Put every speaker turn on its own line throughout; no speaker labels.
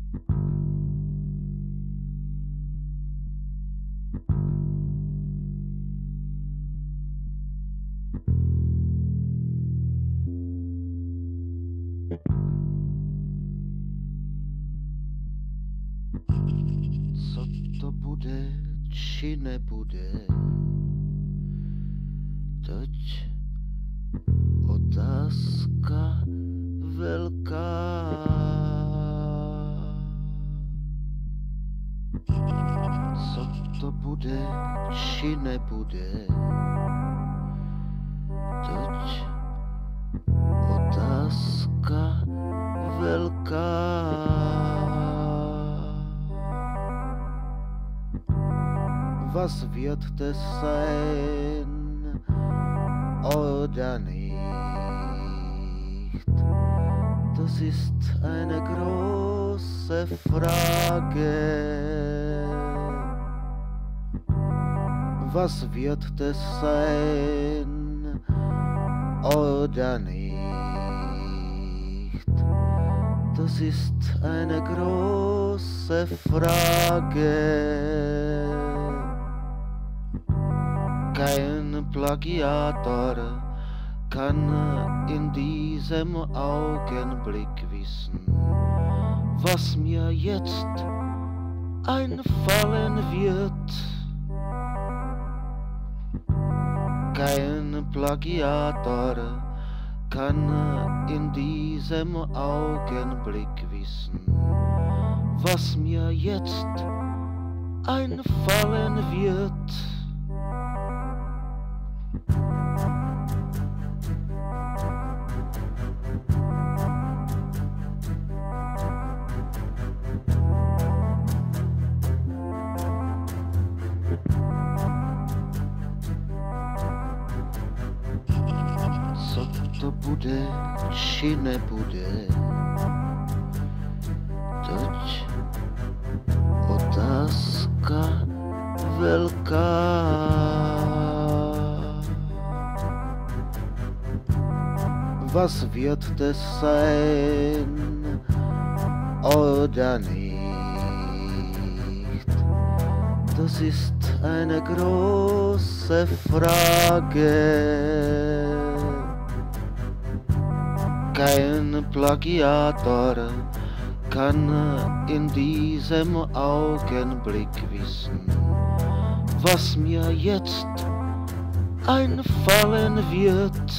Co to bude, či nebude, teď otázka velká. Co to bude, či nebude, teď otázka velká. Was wird es sein oder nicht? Das ist eine große Frage. Was wird es sein oder nicht? Das ist eine große Frage. Kein Plagiator kann in diesem Augenblick wissen, was mir jetzt einfallen wird. Kein Plagiator kann in diesem Augenblick wissen, was mir jetzt einfallen wird. Co to bude, či nebude, teď otázka velká. Was wird es sein oder nicht? Das ist eine große Frage. Kein Plagiator kann in diesem Augenblick wissen, was mir jetzt einfallen wird.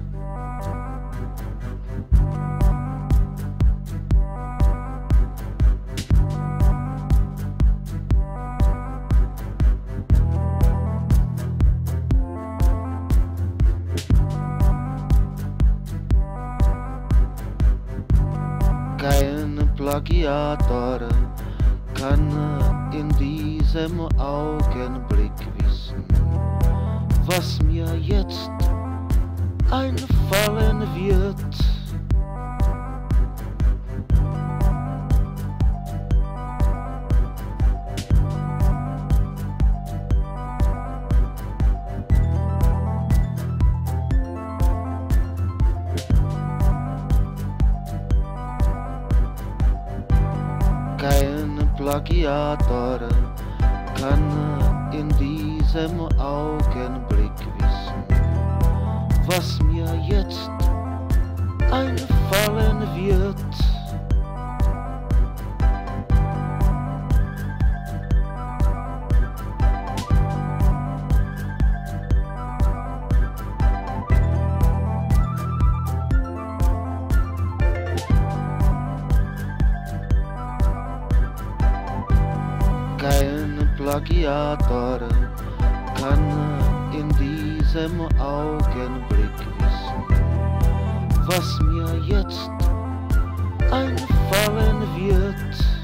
Kein Plagiator kann in diesem Augenblick wissen, was mir jetzt einfallen wird. Kein Plagiator kann in diesem Augenblick wissen, was mir jetzt einfallen wird. Kein Plagiator kann in diesem Augenblick wissen, was mir jetzt einfallen wird.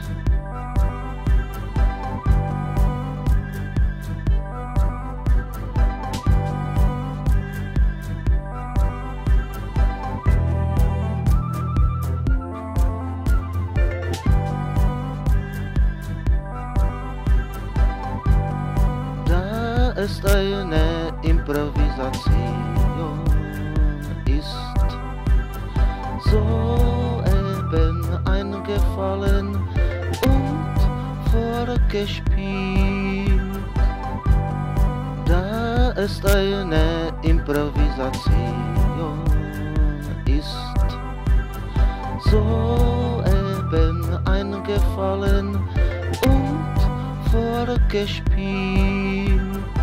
Es eine Improvisation ist soeben eingefallen, vorgespielt. Da ist eine Improvisation, ist soeben eingefallen und vorgespielt.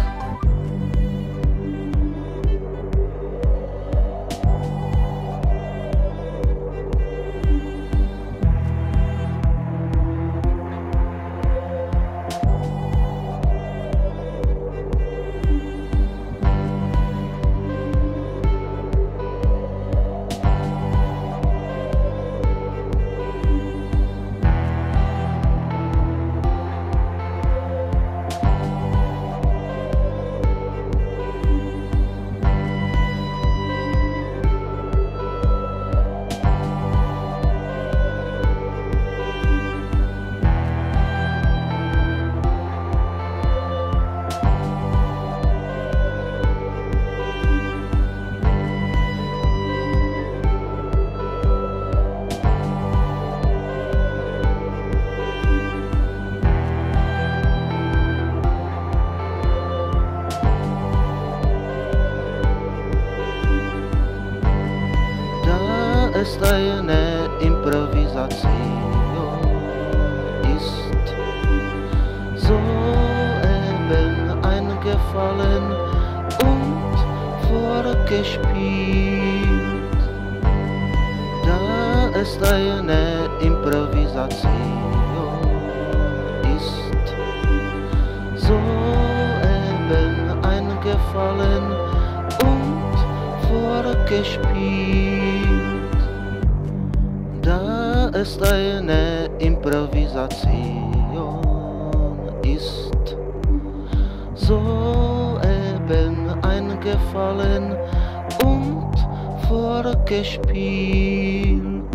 Ist eine Improvisation, ist soeben eingefallen und vorgespielt. Da ist eine Improvisation, ist soeben eingefallen und vorgespielt. Da ist eine Improvisation, ist soeben eingefallen und vorgespielt.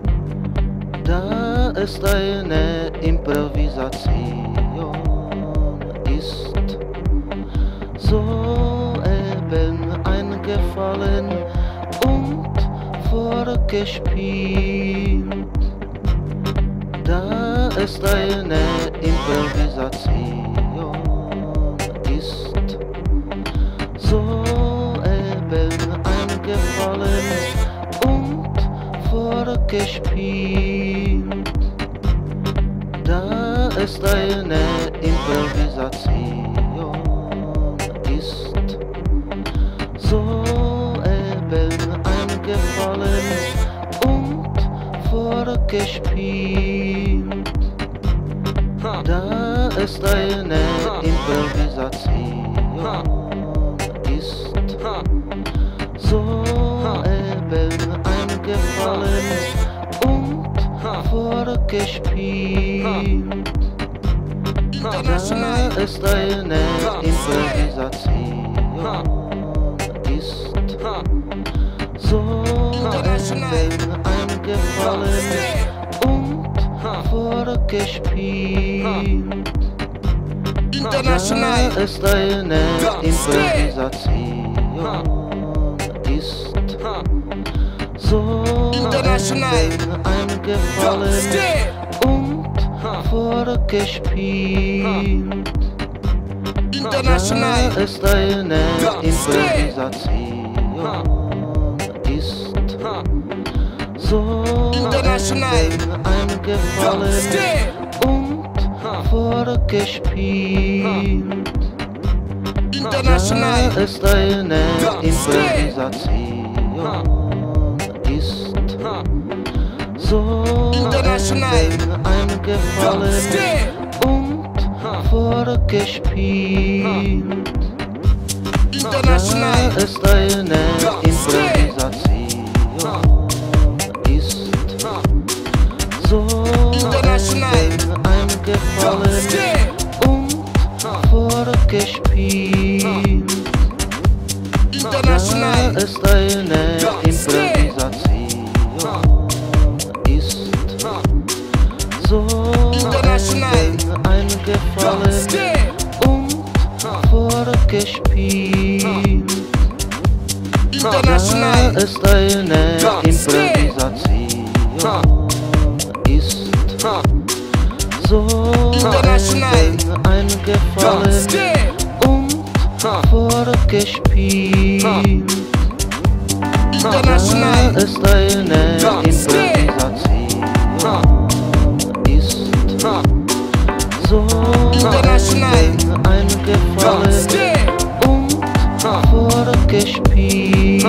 Da ist eine Improvisation, ist soeben eingefallen und vorgespielt. Da ist eine Improvisation, ist soeben eingefallen und vorgespielt. Da ist eine Improvisation, ist soeben eingefallen und vorgespielt. Da ist eine Improvisation, ist soeben eingefallen und vorgespielt. Da ist eine Improvisation, ist soeben eingefallen und vorgespielt. Da ist eine Improvisation, ist soeben eingefallen und vorgespielt. Da ist eine Improvisation, ist soeben eingefallen und vorgespielt. Da ist eine Improvisation, ist soeben eingefallen und vorgespielt. Da ist eine Improvisation, ist soeben eingefallen und vorgespielt. Da ist eine Improvisation, ist soeben eingefallen und vorgespielt. Da ist eine Improvisation, ist So eingefallen und vorgespielt. Da ist eine Improvisation ist so eingefallen und vorgespielt.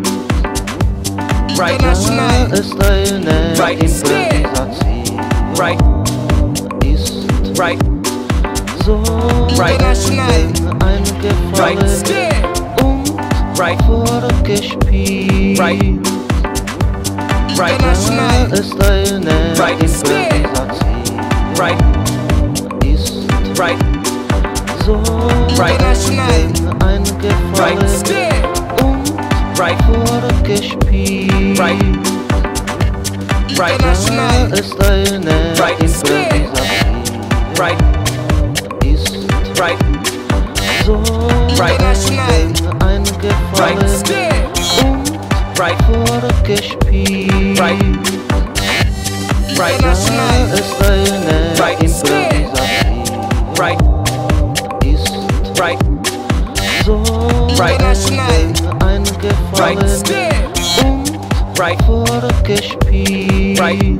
Right,
Da ist eine Improvisation
right,
ist
right,
so
right,
eingefallen und
right,
vorgespielt.
right, right,
Da ist eine Improvisation
right,
ist
right,
so
right,
eingefallen und
right,
vorgespielt.
right, right,
Da ist eine Improvisation
right,
ist
right,
so
right,
eingefallen und
right,
vorgespielt.
right, right,
Da ist eine Improvisation
right,
ist
right,
so
right,
eingefallen und
right,
vorgespielt.
right,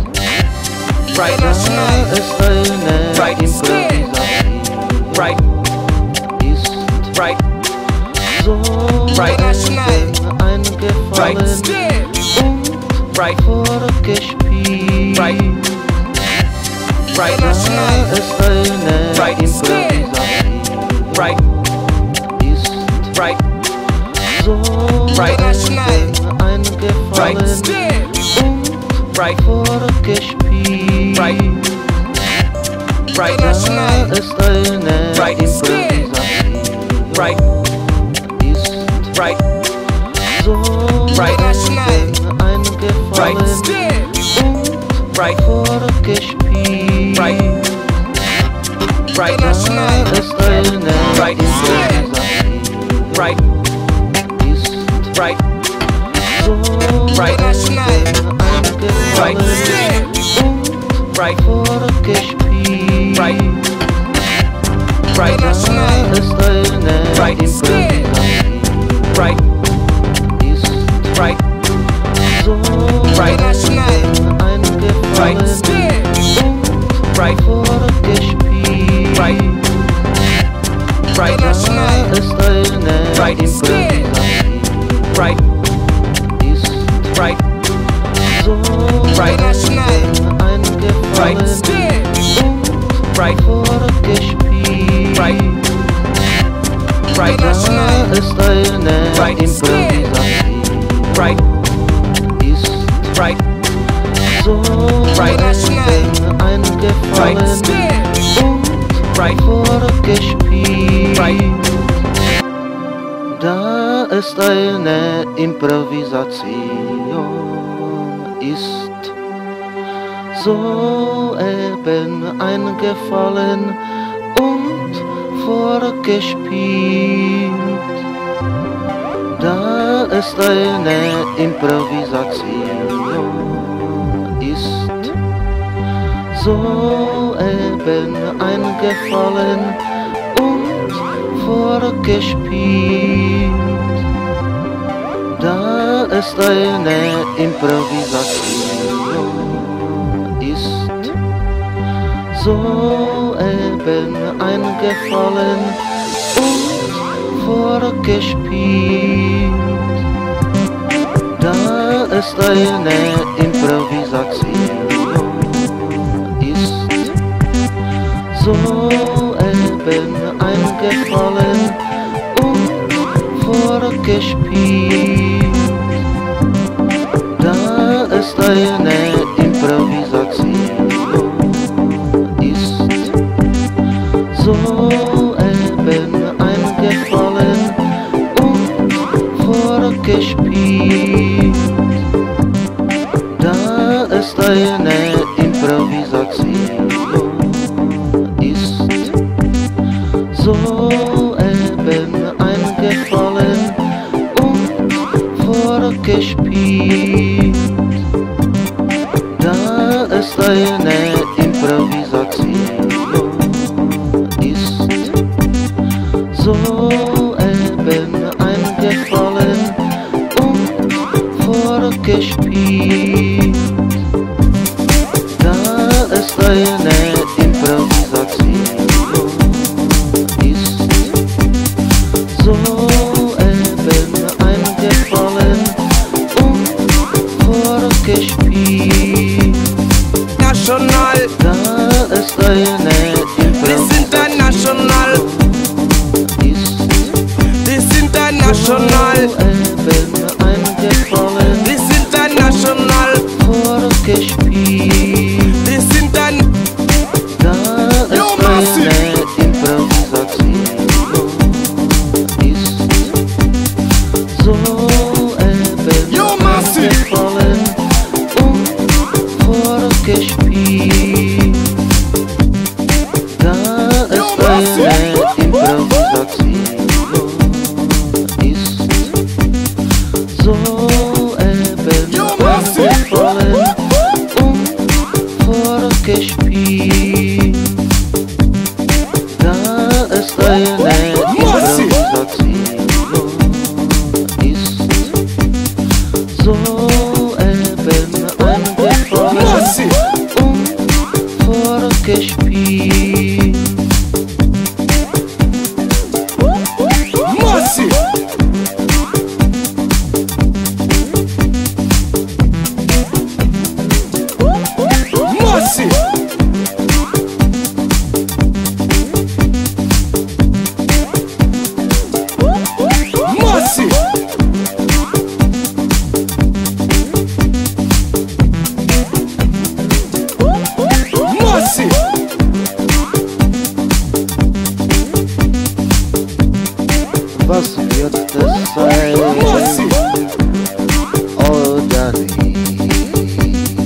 right,
Da ist eine Improvisation
right,
ist
right,
so
right,
eingefallen und
right,
vorgespielt.
right, right,
Da ist eine Improvisation
right,
ist
right,
so
right,
eingefallen und
right,
vorgespielt.
right, right,
Da ist eine Improvisation
right,
ist
right,
so
right,
eingefallen und
right,
vorgespielt.
right, right,
Da ist eine Improvisation
right,
ist
right,
so
right,
eingefallen und
right,
vorgespielt.
right, right,
Da ist eine Improvisation
right,
ist
right,
so
right,
eingefallen und
right,
vorgespielt.
right, right,
Da ist eine Improvisation
right,
ist
right,
so
right,
eingefallen und
right,
vorgespielt.
right, right,
Da ist eine Improvisation
right,
ist
right,
so eingefallen und
right,
vorgespielt.
right,
Da ist eine Improvisation ist so eben eingefallen und vorgespielt. Da ist eine Improvisation ist so eben eingefallen und vorgespielt. Da ist eine Improvisation ist so eben eingefallen und vorgespielt. Da ist eine Improvisation ist so eben eingefallen und vorgespielt. Da ist eine Improvisation ist so eben eingefallen und vorgespielt. Da ist eine Improvisation ist so eben eingefallen und vorgespielt. Da ist eine Improvisation gespielt. Da es eine Improvisation ist, so eben eingefallen und vorgespielt.
National,
Da es eine
this international,
ist,
this international,
so eben eingefallen,
this international,
vorgespielt.
this international.
Da es
Yo, Marcy!
eine Improvisation ist, so eben
Yo, Marcy!
eingefallen und vorgespielt. Da es
Yo, Marcy!
eine Improvisation ist, so eben
Yo, Marcy!
eingefallen und vorgespielt. Da es eine
Marcy!
Improvisation ist, so eben eingefallen
Marcy!
und vorgespielt.
Marcy! Marcy! Marcy! Marcy!
Was wird es sein?
Marcy!
Oder nicht?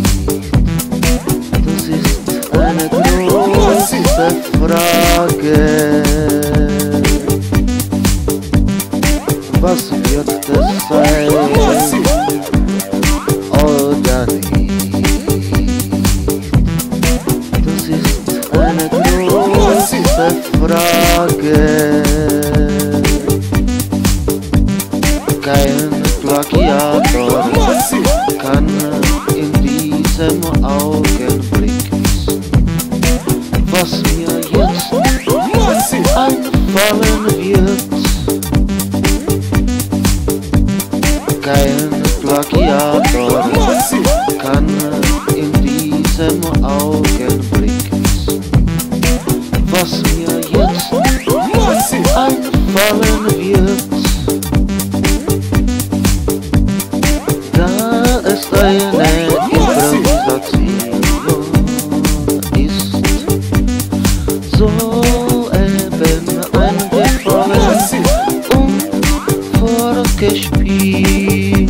Das ist eine große Frage. Was wird es sein?
Marcy!
Oder nicht? Das ist eine große Frage. Kein Plagiator
Marcy!
kann in diesem Augenblick wissen, was mir jetzt
Marcy!
einfallen wird. Kein Plagiator
Marcy!
kann in diesem Augenblick wissen, was mir jetzt
Marcy!
einfallen wird. Da es eine Improvisation ist, so eben eingefallen
Marcy!
und vorgespielt.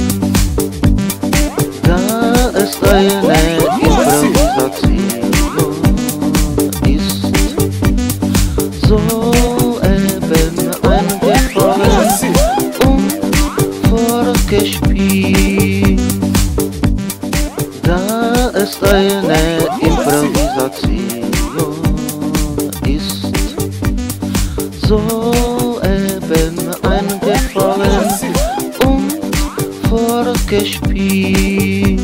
Da es eine Improvisation ist, so eben eingefallen
Marcy!
und vorgespielt. Da es eine Improvisation ist, so eben eingefallen und vorgespielt.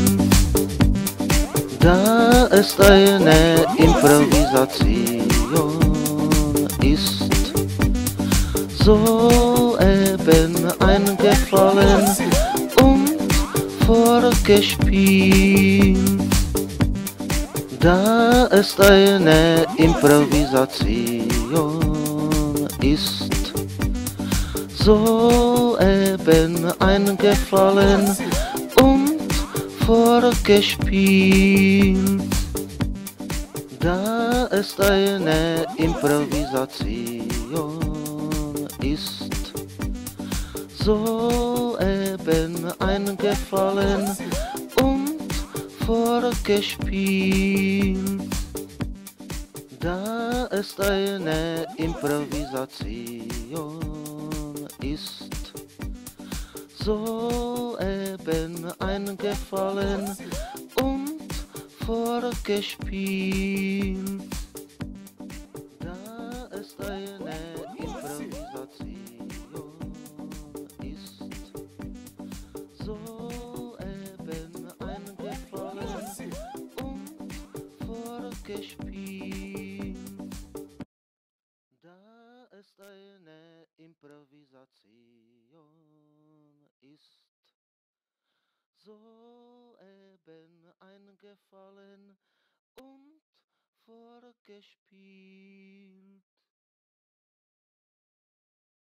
Da es eine Improvisation ist, so eben eingefallen und vorgespielt. Da es eine Improvisation ist, so eben eingefallen und vorgespielt. Da es eine Improvisation ist, so eben eingefallen und vorgespielt. Da es eine Improvisation ist, so eben eingefallen und vorgespielt. Da es eine Improvisation ist, so eben vorgespielt. Da es eine Improvisation ist, soeben eingefallen und vorgespielt.